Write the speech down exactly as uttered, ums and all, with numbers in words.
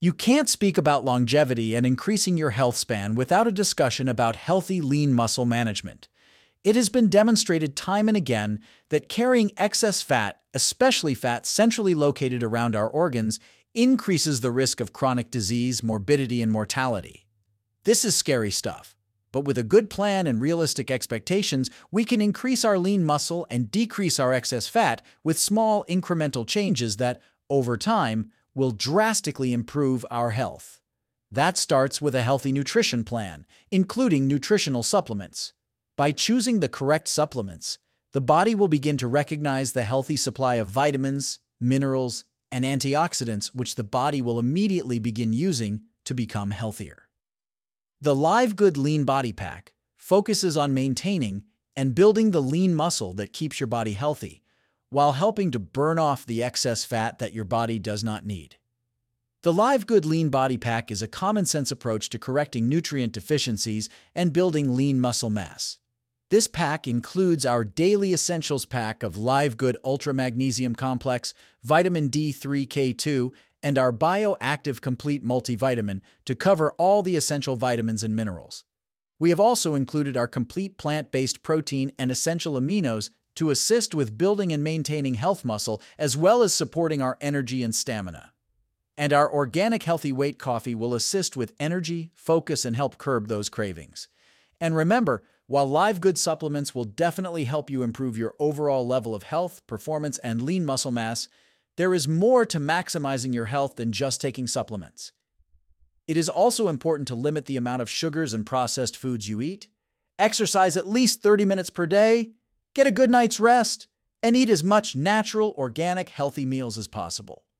You can't speak about longevity and increasing your health span without a discussion about healthy lean muscle management. It has been demonstrated time and again that carrying excess fat, especially fat centrally located around our organs, increases the risk of chronic disease, morbidity, and mortality. This is scary stuff, but with a good plan and realistic expectations, we can increase our lean muscle and decrease our excess fat with small incremental changes that, over time, will drastically improve our health. That starts with a healthy nutrition plan, including nutritional supplements. By choosing the correct supplements, the body will begin to recognize the healthy supply of vitamins, minerals, and antioxidants which the body will immediately begin using to become healthier. The Live Good Lean Body Pack focuses on maintaining and building the lean muscle that keeps your body healthy, while helping to burn off the excess fat that your body does not need. The Live Good Lean Body Pack is a common-sense approach to correcting nutrient deficiencies and building lean muscle mass. This pack includes our Daily Essentials pack of Live Good Ultra Magnesium Complex, Vitamin D three K two, and our Bioactive Complete Multivitamin to cover all the essential vitamins and minerals. We have also included our complete plant-based protein and essential aminos to assist with building and maintaining health muscle, as well as supporting our energy and stamina. And our organic healthy weight coffee will assist with energy, focus, and help curb those cravings. And remember, while Live Good supplements will definitely help you improve your overall level of health, performance, and lean muscle mass, there is more to maximizing your health than just taking supplements. It is also important to limit the amount of sugars and processed foods you eat, exercise at least thirty minutes per day, get a good night's rest, and eat as much natural, organic, healthy meals as possible.